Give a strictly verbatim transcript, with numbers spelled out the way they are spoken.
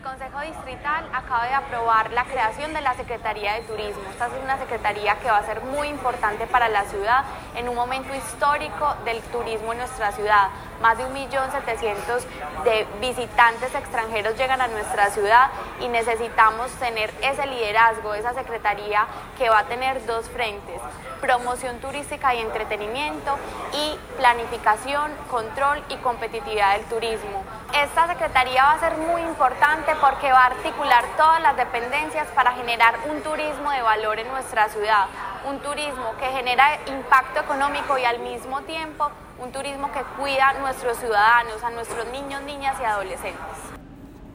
Consejo Distrital acaba de aprobar la creación de la Secretaría de Turismo. Esta es una secretaría que va a ser muy importante para la ciudad en un momento histórico del turismo en nuestra ciudad. Más de un millón setecientos de visitantes extranjeros llegan a nuestra ciudad y necesitamos tener ese liderazgo, esa secretaría que va a tener dos frentes: promoción turística y entretenimiento, y planificación, control y competitividad del turismo. Esta secretaría va a ser muy importante porque va a articular todas las dependencias para generar un turismo de valor en nuestra ciudad, un turismo que genera impacto económico y al mismo tiempo un turismo que cuida a nuestros ciudadanos, a nuestros niños, niñas y adolescentes.